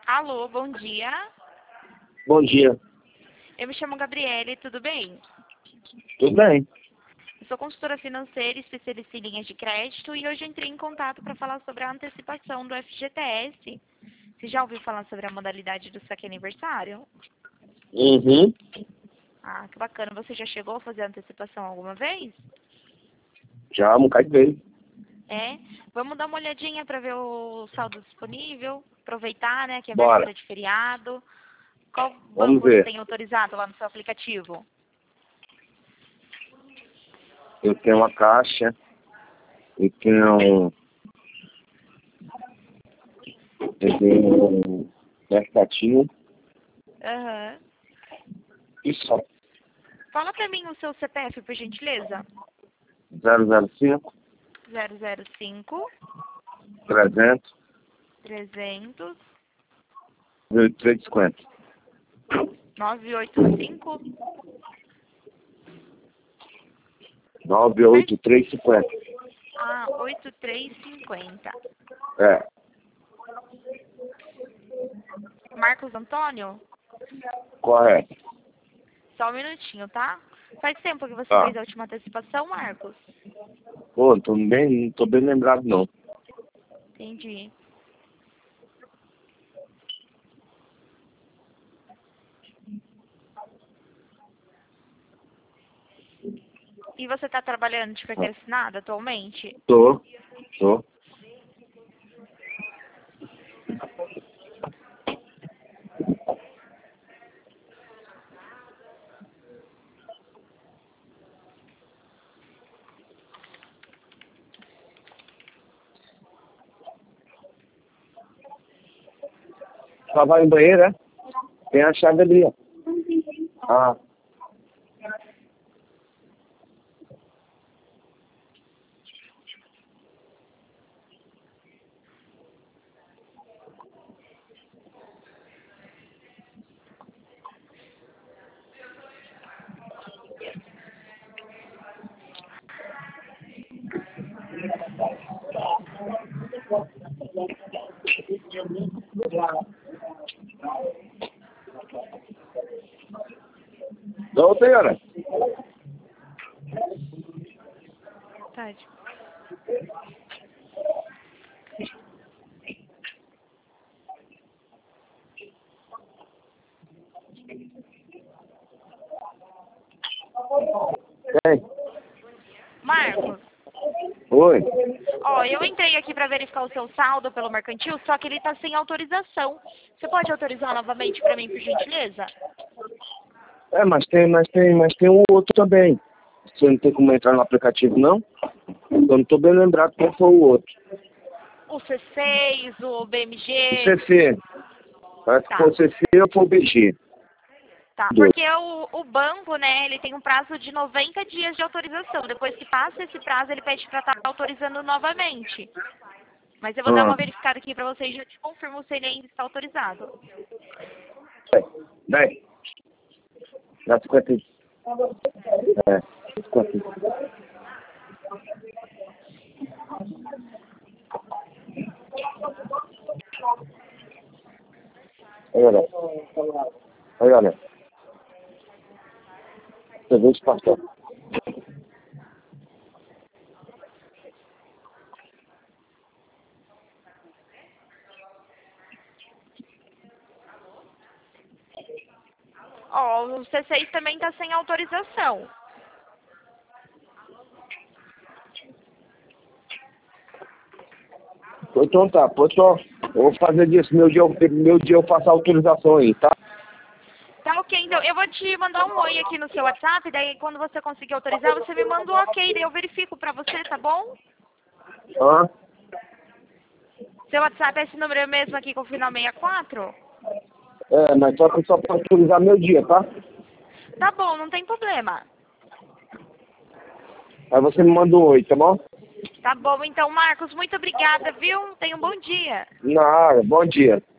Alô, bom dia. Bom dia. Eu me chamo Gabriele, tudo bem? Tudo bem? Eu sou consultora financeira, especialista em linhas de crédito e hoje entrei em contato para falar sobre a antecipação do FGTS. Você já ouviu falar sobre a modalidade do saque aniversário? Uhum. Ah, que bacana. Você já chegou a fazer a antecipação alguma vez? Já, um bocado de vez. É? Vamos dar uma olhadinha para ver o saldo disponível, aproveitar, né, que é Bora. véspera de feriado. Qual Vamos banco você ver. tem autorizado lá no seu aplicativo? Eu tenho uma caixa. Eu tenho um mercatinho. Aham. E só. Fala para mim o seu CPF, por gentileza. 005 005 300 300 8350. 985. 98350. Ah, 8350. É, Marcos Antônio? correto. Só um minutinho, tá? Faz tempo que você Tá. fez a última antecipação, Marcos? Pô, não tô bem lembrado não. Entendi. E você está trabalhando de carteira assinada atualmente? Tô. Só vai no banheiro, é? Tem a chave ali, ó. Ah. Ô, senhora. Tarde. Tem. Marcos, Oi. ó, eu entrei aqui para verificar o seu saldo pelo mercantil, só que ele está sem autorização. Você pode autorizar novamente para mim, por gentileza? É, mas tem um outro também. Você não tem como entrar no aplicativo, não? Eu não tô bem lembrado qual foi o outro. O C6, o O BMG. CC. Parece que Tá. foi o CC ou foi o BG. Tá, Dois. porque o banco, né, ele tem um prazo de 90 dias de autorização. Depois que passa esse prazo, ele pede para estar autorizando novamente. Mas eu vou dar Ah. uma verificada aqui para você e já te confirmo se ele ainda está autorizado. Bem. Dá 50. É. 50. Aí, olha. Você vê de pastor. Ó, o C6 também está sem autorização. Então tá, pô, só. Eu vou fazer disso. Meu dia eu faço a autorização aí, tá? Tá ok, então eu vou te mandar um oi aqui no seu WhatsApp, daí quando você conseguir autorizar, você me manda um ok, daí eu verifico pra você, tá bom? Hã? Seu WhatsApp é esse número mesmo aqui com o final 64? É, mas só pra autorizar meu dia, tá? Tá bom, não tem problema. Aí você me manda um oi, tá bom? Tá bom, então, Marcos, muito obrigada, viu? Tenha um bom dia. Nada, bom dia.